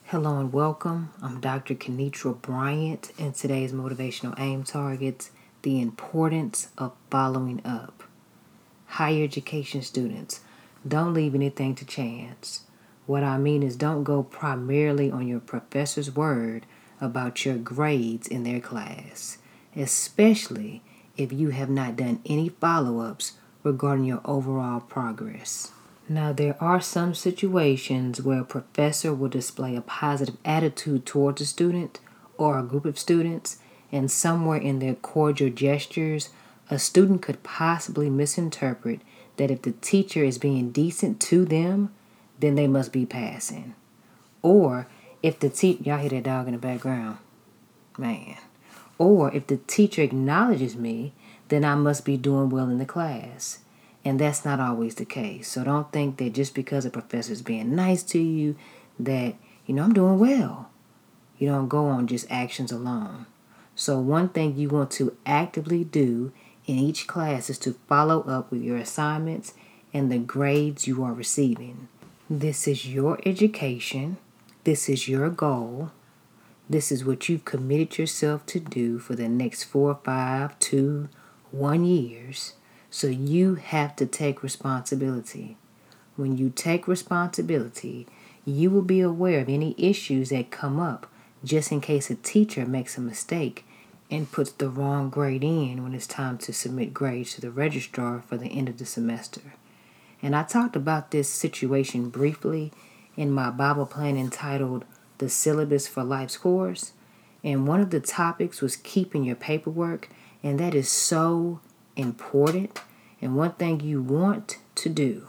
Hello and welcome. I'm Dr. Kenitra Bryant, and today's motivational aim targets the importance of following up. Higher education students, don't leave anything to chance. What I mean is, don't go primarily on your professor's word about your grades in their class, especially if you have not done any follow-ups regarding your overall progress. Now, there are some situations where a professor will display a positive attitude towards a student or a group of students, and somewhere in their cordial gestures, a student could possibly misinterpret that if the teacher is being decent to them, then they must be passing. Or if the teacher, y'all hear that dog in the background? Man. Or if the teacher acknowledges me, then I must be doing well in the class. And that's not always the case. So don't think that just because a professor is being nice to you that, I'm doing well. You don't go on just actions alone. So one thing you want to actively do in each class is to follow up with your assignments and the grades you are receiving. This is your education. This is your goal. This is what you've committed yourself to do for the next 4, 5, 2, 1 years. So you have to take responsibility. When you take responsibility, you will be aware of any issues that come up just in case a teacher makes a mistake and puts the wrong grade in when it's time to submit grades to the registrar for the end of the semester. And I talked about this situation briefly in my Bible plan entitled The Syllabus for Life's Course. And one of the topics was keeping your paperwork, and that is so important. And one thing you want to do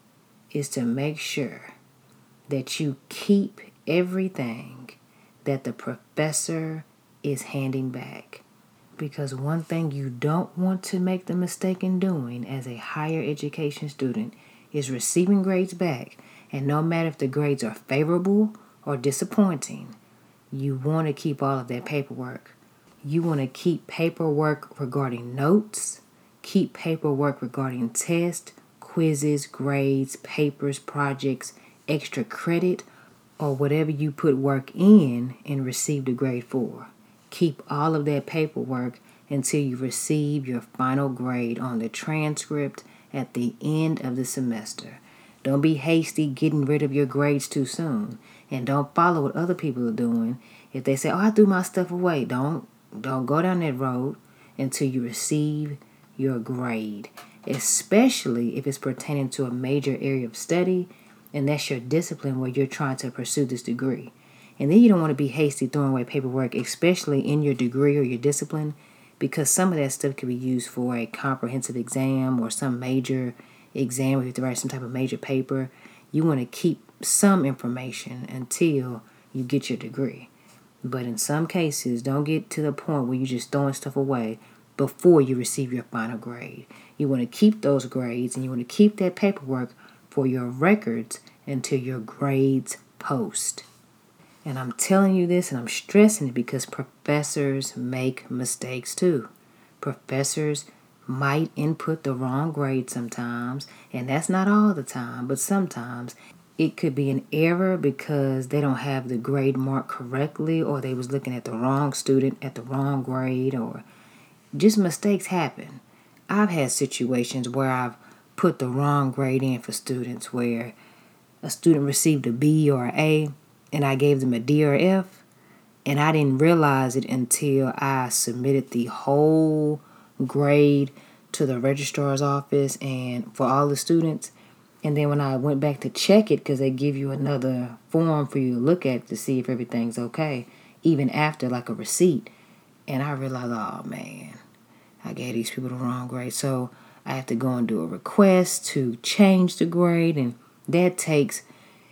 is to make sure that you keep everything that the professor is handing back. Because one thing you don't want to make the mistake in doing as a higher education student is receiving grades back. And no matter if the grades are favorable or disappointing, you want to keep all of that paperwork. You want to keep paperwork regarding notes, keep paperwork regarding tests, quizzes, grades, papers, projects, extra credit, or whatever you put work in and received a grade for. Keep all of that paperwork until you receive your final grade on the transcript at the end of the semester. Don't be hasty getting rid of your grades too soon. And don't follow what other people are doing. If they say, I threw my stuff away, don't go down that road until you receive your grade, especially if it's pertaining to a major area of study and that's your discipline where you're trying to pursue this degree. And then you don't want to be hasty throwing away paperwork, especially in your degree or your discipline, because some of that stuff could be used for a comprehensive exam or some major exam where you have to write some type of major paper. You want to keep some information until you get your degree. But in some cases, don't get to the point where you're just throwing stuff away before you receive your final grade. You want to keep those grades and you want to keep that paperwork for your records until your grades post. And I'm telling you this and I'm stressing it because professors make mistakes too. Professors might input the wrong grade sometimes, and that's not all the time, but sometimes it could be an error because they don't have the grade marked correctly, or they was looking at the wrong student at the wrong grade, or just mistakes happen. I've had situations where I've put the wrong grade in for students where a student received a B or an A and I gave them a D or F, and I didn't realize it until I submitted the whole grade to the registrar's office and for all the students. And then when I went back to check it, because they give you another form for you to look at to see if everything's okay, even after like a receipt. And I realized, oh man, I gave these people the wrong grade. So I have to go and do a request to change the grade. And that takes,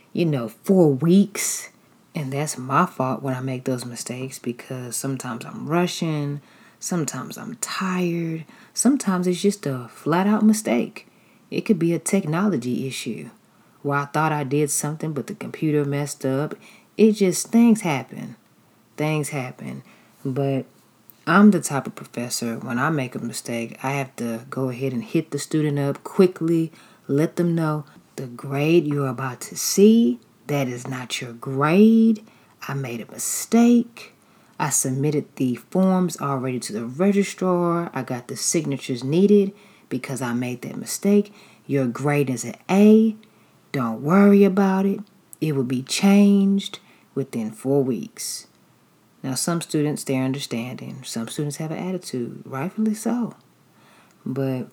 4 weeks. And that's my fault when I make those mistakes because sometimes I'm rushing. Sometimes I'm tired. Sometimes it's just a flat out mistake. It could be a technology issue where I thought I did something but the computer messed up. Things happen. Things happen. But I'm the type of professor, when I make a mistake, I have to go ahead and hit the student up quickly, let them know the grade you're about to see, that is not your grade. I made a mistake. I submitted the forms already to the registrar. I got the signatures needed because I made that mistake. Your grade is an A. Don't worry about it. It will be changed within 4 weeks. Now, some students, they're understanding. Some students have an attitude, rightfully so. But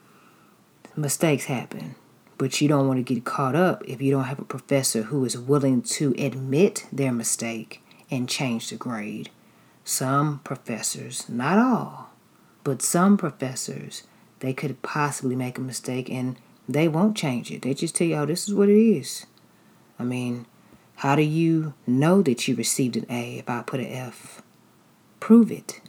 mistakes happen. But you don't want to get caught up if you don't have a professor who is willing to admit their mistake and change the grade. Some professors, not all, but some professors, they could possibly make a mistake and they won't change it. They just tell you, oh, this is what it is. I mean, how do you know that you received an A if I put an F? Prove it.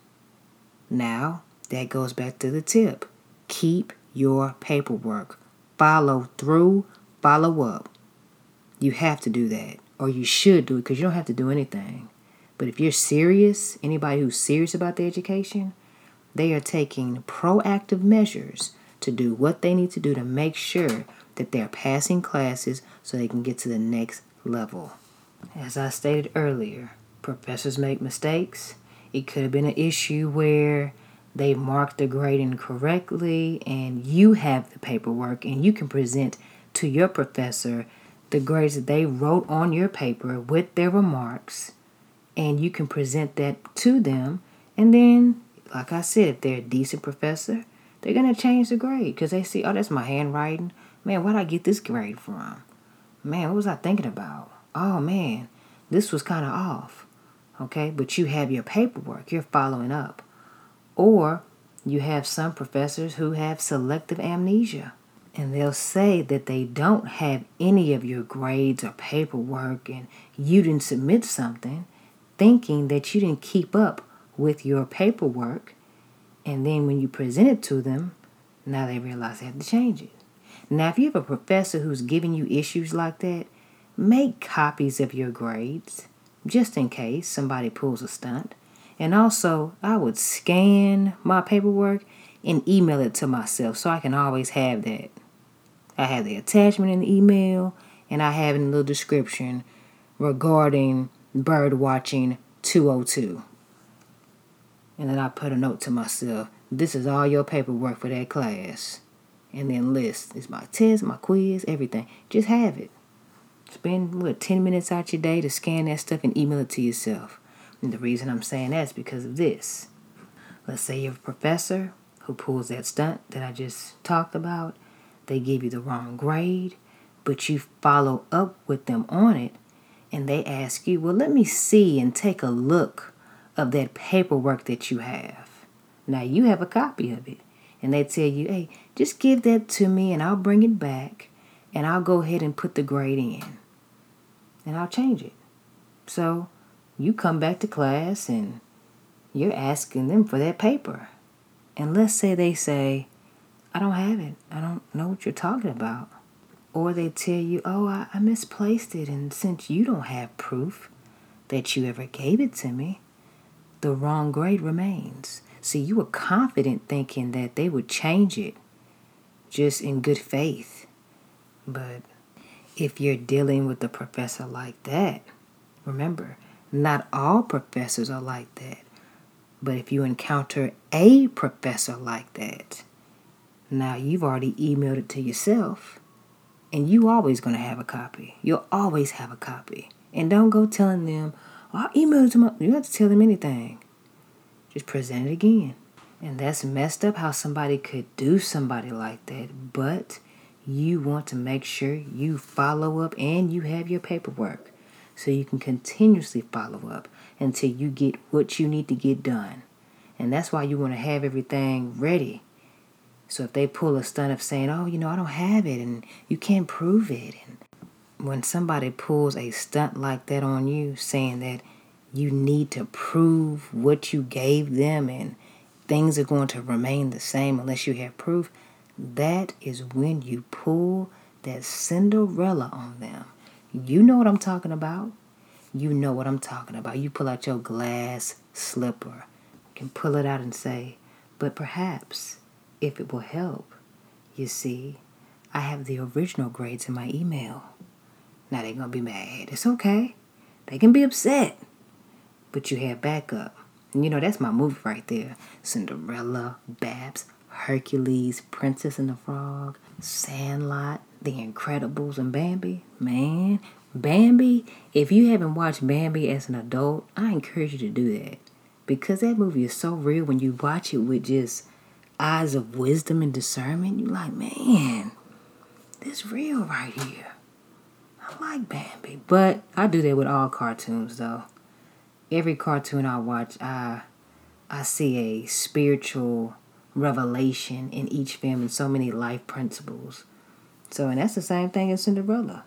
Now, that goes back to the tip. Keep your paperwork. Follow through, follow up. You have to do that, or you should do it because you don't have to do anything. But if you're serious, anybody who's serious about their education, they are taking proactive measures to do what they need to do to make sure that they're passing classes so they can get to the next level. As I stated earlier, professors make mistakes. It could have been an issue where they marked the grade incorrectly and you have the paperwork and you can present to your professor the grades that they wrote on your paper with their remarks, and you can present that to them. And then, like I said, if they're a decent professor, they're going to change the grade because they see, oh, that's my handwriting. Man, where'd I get this grade from? Man, what was I thinking about? Oh, man, this was kind of off. Okay, but you have your paperwork. You're following up. Or you have some professors who have selective amnesia. And they'll say that they don't have any of your grades or paperwork and you didn't submit something, thinking that you didn't keep up with your paperwork. And then when you present it to them, now they realize they have to change it. Now, if you have a professor who's giving you issues like that, make copies of your grades just in case somebody pulls a stunt. And also, I would scan my paperwork and email it to myself so I can always have that. I have the attachment in the email, and I have in a little description regarding bird watching 202. And then I put a note to myself, this is all your paperwork for that class. And then list, it's my test, my quiz, everything. Just have it. Spend, 10 minutes out your day to scan that stuff and email it to yourself. And the reason I'm saying that is because of this. Let's say you have a professor who pulls that stunt that I just talked about. They give you the wrong grade, but you follow up with them on it, and they ask you, well, let me see and take a look of that paperwork that you have. Now, you have a copy of it, and they tell you, hey, just give that to me, and I'll bring it back, and I'll go ahead and put the grade in, and I'll change it. So you come back to class, and you're asking them for that paper. And let's say they say, I don't have it. I don't know what you're talking about. Or they tell you, oh, I misplaced it. And since you don't have proof that you ever gave it to me, the wrong grade remains. See, you were confident thinking that they would change it just in good faith. But if you're dealing with a professor like that, remember, not all professors are like that. But if you encounter a professor like that, now you've already emailed it to yourself, and you always going to have a copy. You'll always have a copy. And don't go telling them, oh, I emailed it to my... You don't have to tell them anything. Just present it again. And that's messed up how somebody could do somebody like that. But you want to make sure you follow up and you have your paperwork so you can continuously follow up until you get what you need to get done. And that's why you want to have everything ready. So if they pull a stunt of saying, oh, I don't have it and you can't prove it. And when somebody pulls a stunt like that on you, saying that you need to prove what you gave them and things are going to remain the same unless you have proof, that is when you pull that Cinderella on them. You know what I'm talking about. You know what I'm talking about. You pull out your glass slipper. You can pull it out and say, but perhaps, if it will help, you see, I have the original grades in my email. Now they're going to be mad. It's okay. They can be upset, but you have backup. And that's my movie right there. Cinderella, Babs, Hercules, Princess and the Frog, Sandlot, The Incredibles, and Bambi. Man, Bambi, if you haven't watched Bambi as an adult, I encourage you to do that. Because that movie is so real when you watch it with just eyes of wisdom and discernment. You're like, man, this real right here. I like Bambi. But I do that with all cartoons, though. Every cartoon I watch, I see a spiritual revelation in each film and so many life principles. And that's the same thing as Cinderella.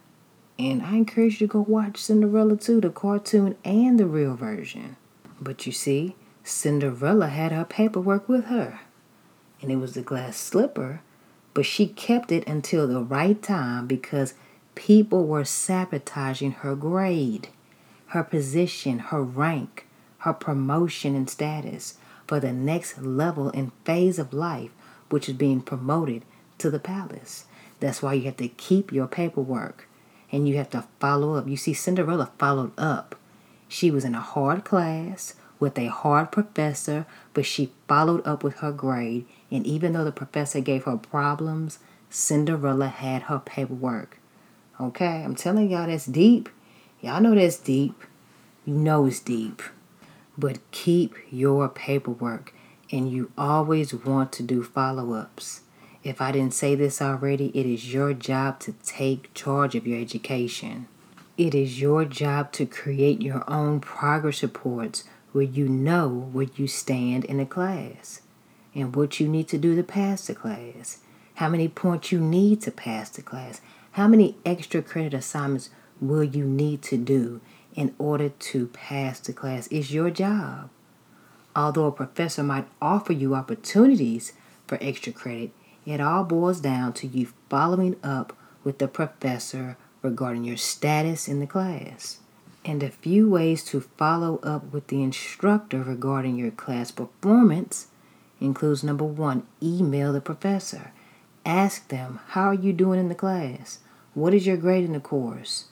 And I encourage you to go watch Cinderella too, the cartoon and the real version. But you see, Cinderella had her paperwork with her. And it was the glass slipper, but she kept it until the right time because people were sabotaging her grade, her position, her rank, her promotion and status for the next level and phase of life, which is being promoted to the palace. That's why you have to keep your paperwork and you have to follow up. You see, Cinderella followed up. She was in a hard class with a hard professor, but she followed up with her grade. And even though the professor gave her problems, Cinderella had her paperwork. Okay, I'm telling y'all that's deep. Y'all know that's deep. You know it's deep. But keep your paperwork. And you always want to do follow-ups. If I didn't say this already, it is your job to take charge of your education. It is your job to create your own progress reports where you know where you stand in a class and what you need to do to pass the class, how many points you need to pass the class, how many extra credit assignments will you need to do in order to pass the class. It's your job. Although a professor might offer you opportunities for extra credit, it all boils down to you following up with the professor regarding your status in the class. And a few ways to follow up with the instructor regarding your class performance includes number 1, email the professor. Ask them, how are you doing in the class? What is your grade in the course?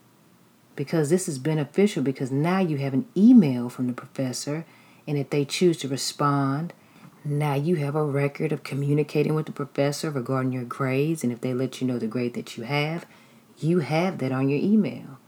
Because this is beneficial because now you have an email from the professor, and if they choose to respond, now you have a record of communicating with the professor regarding your grades, and if they let you know the grade that you have that on your email.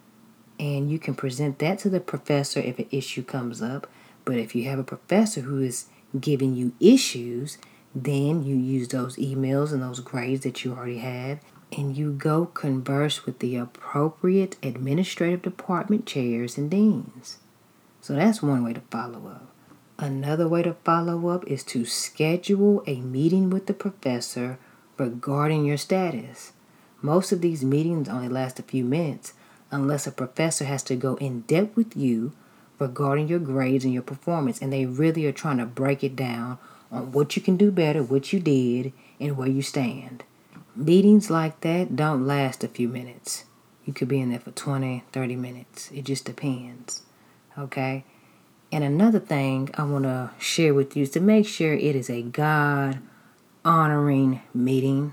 And you can present that to the professor if an issue comes up. But if you have a professor who is giving you issues, then you use those emails and those grades that you already have, and you go converse with the appropriate administrative department chairs and deans. So that's one way to follow up. Another way to follow up is to schedule a meeting with the professor regarding your status. Most of these meetings only last a few minutes unless a professor has to go in depth with you regarding your grades and your performance, and they really are trying to break it down on what you can do better, what you did, and where you stand. Meetings like that don't last a few minutes. You could be in there for 20, 30 minutes. It just depends. Okay? And another thing I want to share with you is to make sure it is a God-honoring meeting.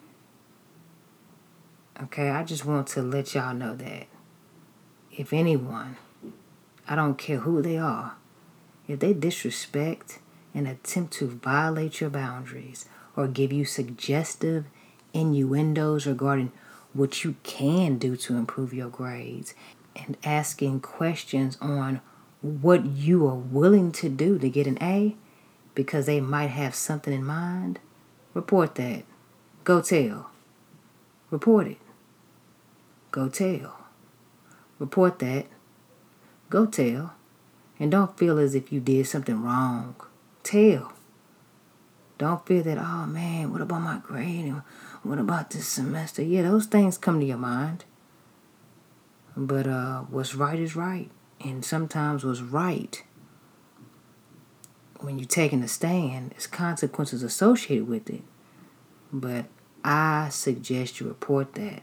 Okay? I just want to let y'all know that if anyone, I don't care who they are, if they disrespect and attempt to violate your boundaries or give you suggestive innuendos regarding what you can do to improve your grades and asking questions on what you are willing to do to get an A because they might have something in mind, report that. Go tell. Report it. Go tell. Report that. Go tell. And don't feel as if you did something wrong. Tell. Don't feel that, oh man, what about my grade? And what about this semester? Yeah, those things come to your mind. But what's right is right. And sometimes what's right, when you're taking a stand, there's consequences associated with it. But I suggest you report that.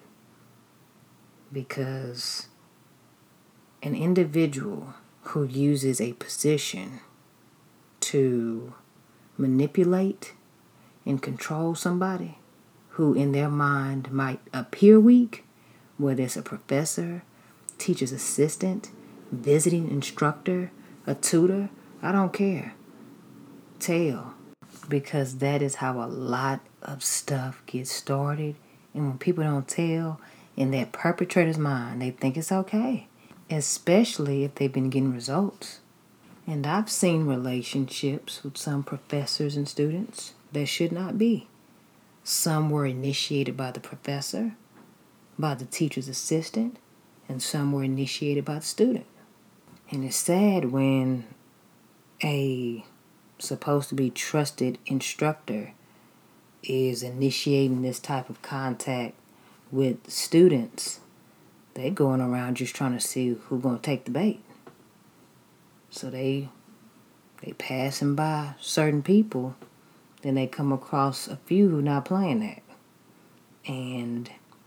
Because an individual who uses a position to manipulate and control somebody who in their mind might appear weak, whether it's a professor, teacher's assistant, visiting instructor, a tutor, I don't care. Tell. Because that is how a lot of stuff gets started. And when people don't tell, in that perpetrator's mind, they think it's okay. Especially if they've been getting results. And I've seen relationships with some professors and students that should not be. Some were initiated by the professor, by the teacher's assistant, and some were initiated by the student. And it's sad when a supposed to be trusted instructor is initiating this type of contact with students. They're going around just trying to see who's going to take the bait. So they passing by certain people, then they come across a few who not playing that. And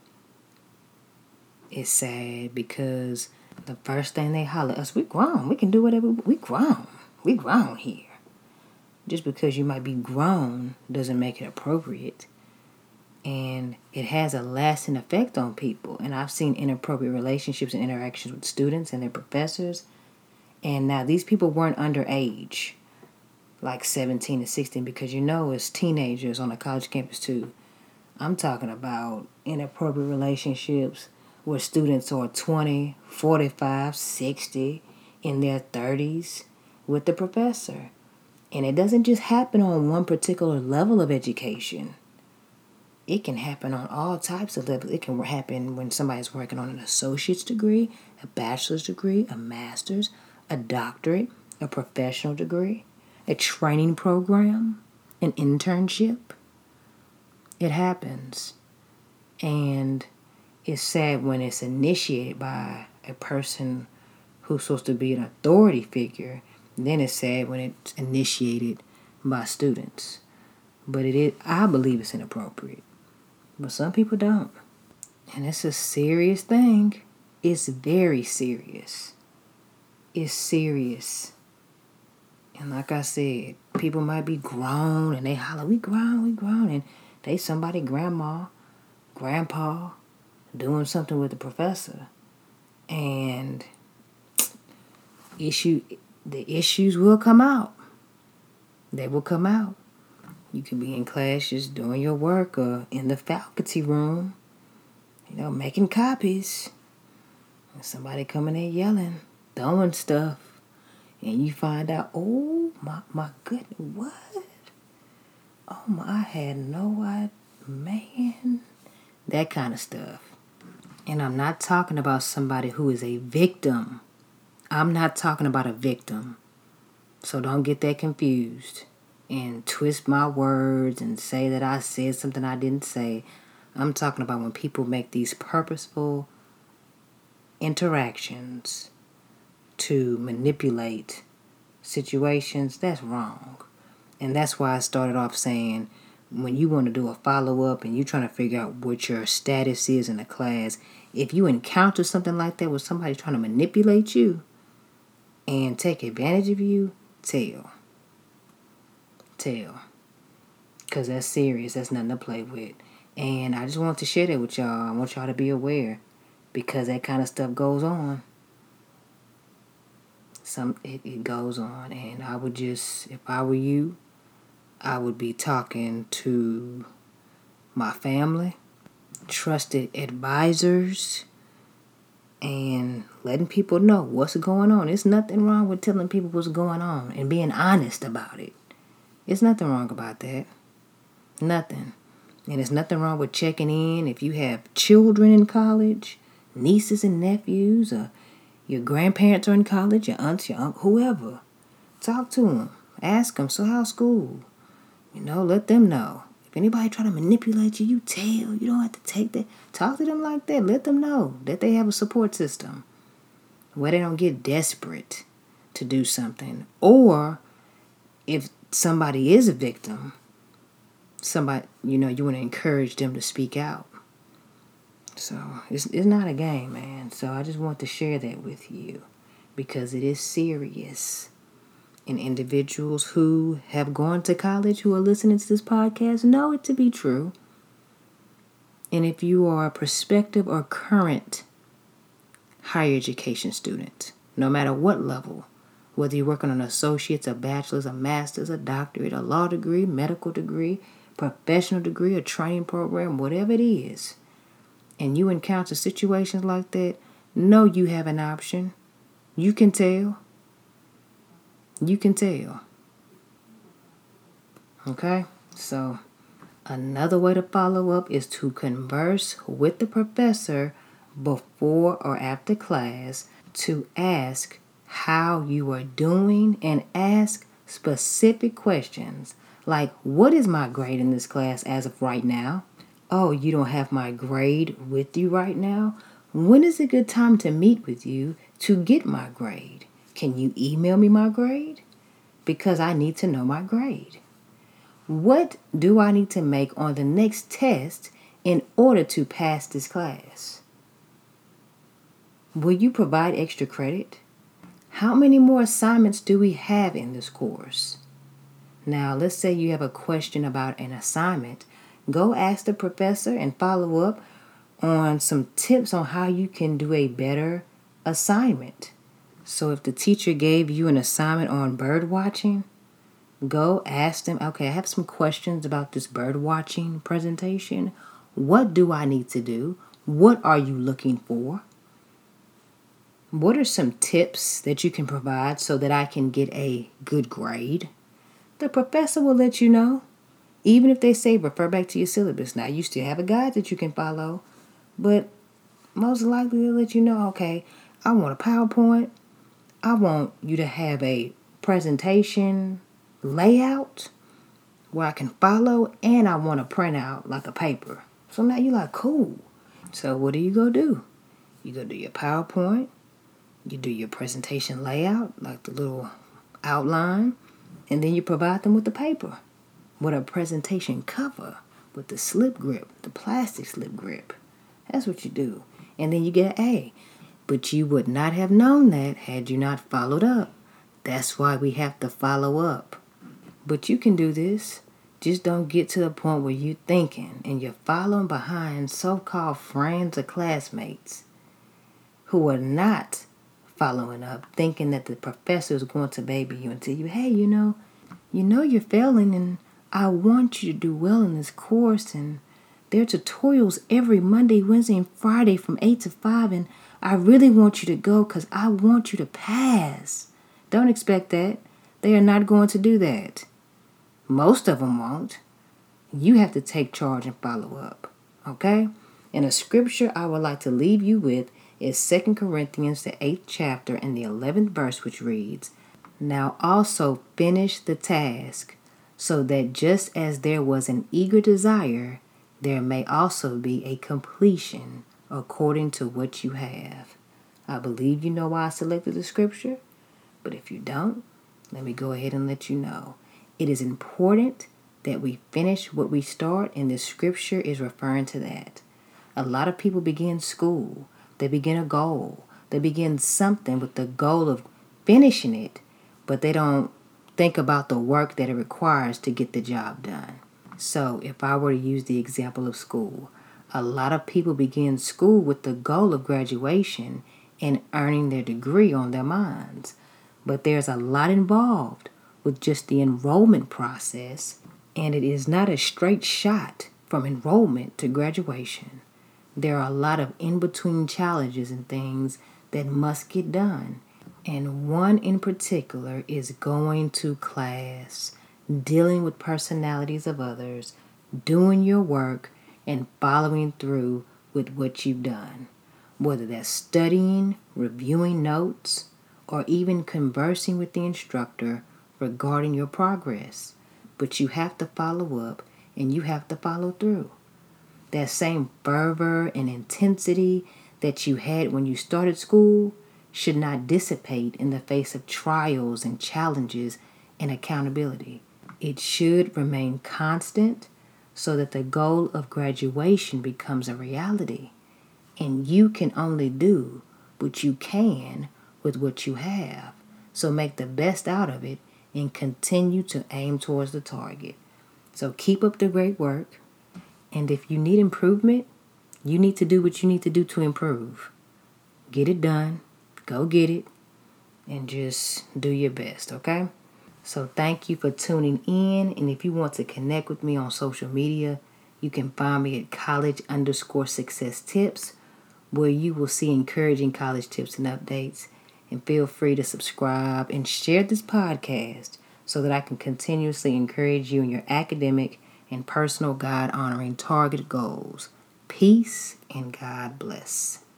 it's sad because the first thing they holler, us, we grown. We can do whatever. We grown. We grown here. Just because you might be grown doesn't make it appropriate. And it has a lasting effect on people. And I've seen inappropriate relationships and interactions with students and their professors. And now these people weren't underage, like 17 and 16, because it's teenagers on a college campus too. I'm talking about inappropriate relationships where students are 20, 45, 60, in their 30s with the professor. And it doesn't just happen on one particular level of education. It can happen on all types of levels. It can happen when somebody's working on an associate's degree, a bachelor's degree, a master's, a doctorate, a professional degree, a training program, an internship. It happens. And it's sad when it's initiated by a person who's supposed to be an authority figure. Then it's sad when it's initiated by students. But I believe it's inappropriate. But some people don't. And it's a serious thing. It's very serious. It's serious. And like I said, people might be grown and they holler, we grown. And they somebody grandma, grandpa, doing something with the professor. And the issues will come out. They will come out. You could be in class just doing your work or in the faculty room, making copies. And somebody coming in yelling, throwing stuff. And you find out, oh, my goodness, what? Oh, I had no idea, man. That kind of stuff. And I'm not talking about somebody who is a victim. I'm not talking about a victim. So don't get that confused and twist my words and say that I said something I didn't say. I'm talking about when people make these purposeful interactions to manipulate situations. That's wrong. And that's why I started off saying when you want to do a follow-up and you're trying to figure out what your status is in a class, if you encounter something like that with somebody trying to manipulate you and take advantage of you, tell. Because that's serious. That's nothing to play with. And I just want to share that with y'all. I want y'all to be aware because that kind of stuff goes on. It goes on. And I would just, if I were you, I would be talking to my family, trusted advisors, and letting people know what's going on. There's nothing wrong with telling people what's going on and being honest about it. There's nothing wrong about that. Nothing. And there's nothing wrong with checking in if you have children in college, nieces and nephews, or your grandparents are in college, your aunts, your uncle, whoever. Talk to them. Ask them, so how's school? Let them know. If anybody try to manipulate you, you tell. You don't have to take that. Talk to them like that. Let them know that they have a support system where they don't get desperate to do something. Or if somebody is a victim, you want to encourage them to speak out. So it's not a game, man. So I just want to share that with you because it is serious. And individuals who have gone to college who are listening to this podcast know it to be true. And if you are a prospective or current higher education student, no matter what level, whether you're working on an associate's, a bachelor's, a master's, a doctorate, a law degree, medical degree, professional degree, a training program, whatever it is, and you encounter situations like that, know you have an option. You can tell. You can tell. Okay? So, another way to follow up is to converse with the professor before or after class to ask how you are doing and ask specific questions like, what is my grade in this class as of right now? Oh, you don't have my grade with you right now? When is a good time to meet with you to get my grade? Can you email me my grade? Because I need to know my grade. What do I need to make on the next test in order to pass this class? Will you provide extra credit? How many more assignments do we have in this course? Now, let's say you have a question about an assignment. Go ask the professor and follow up on some tips on how you can do a better assignment. So if the teacher gave you an assignment on bird watching, go ask them, okay, I have some questions about this bird watching presentation. What do I need to do? What are you looking for? What are some tips that you can provide so that I can get a good grade? The professor will let you know. Even if they say refer back to your syllabus. Now, you still have a guide that you can follow, but most likely they'll let you know, okay, I want a PowerPoint. I want you to have a presentation layout where I can follow, and I want to print out like a paper. So now you're like, cool. So what do? You go do your PowerPoint. You do your presentation layout, like the little outline, and then you provide them with the paper, with a presentation cover, with the slip grip, the plastic slip grip. That's what you do. And then you get an A. But you would not have known that had you not followed up. That's why we have to follow up. But you can do this. Just don't get to the point where you're thinking and you're following behind so-called friends or classmates who are not following up, thinking that the professor is going to baby you and tell you, hey, you know you're failing, and I want you to do well in this course, and there are tutorials every Monday, Wednesday, and Friday from 8 to 5, and I really want you to go because I want you to pass. Don't expect that. They are not going to do that. Most of them won't. You have to take charge and follow up. Okay? And a scripture I would like to leave you with is 2 Corinthians, the 8th chapter, and the 11th verse, which reads, now also finish the task, so that just as there was an eager desire, there may also be a completion according to what you have. I believe you know why I selected the scripture, but if you don't, let me go ahead and let you know. It is important that we finish what we start, and this scripture is referring to that. A lot of people begin school. They begin a goal. They begin something with the goal of finishing it, but they don't think about the work that it requires to get the job done. So if I were to use the example of school, a lot of people begin school with the goal of graduation and earning their degree on their minds. But there's a lot involved with just the enrollment process, and it is not a straight shot from enrollment to graduation. There are a lot of in-between challenges and things that must get done. And one in particular is going to class, dealing with personalities of others, doing your work, and following through with what you've done. Whether that's studying, reviewing notes, or even conversing with the instructor regarding your progress. But you have to follow up, and you have to follow through. That same fervor and intensity that you had when you started school should not dissipate in the face of trials and challenges and accountability. It should remain constant so that the goal of graduation becomes a reality. And you can only do what you can with what you have. So make the best out of it and continue to aim towards the target. So keep up the great work. And if you need improvement, you need to do what you need to do to improve. Get it done. Go get it. And just do your best, okay? So thank you for tuning in. And if you want to connect with me on social media, you can find me at college_success tips, where you will see encouraging college tips and updates. And feel free to subscribe and share this podcast so that I can continuously encourage you in your academic and personal God-honoring target goals. Peace and God bless.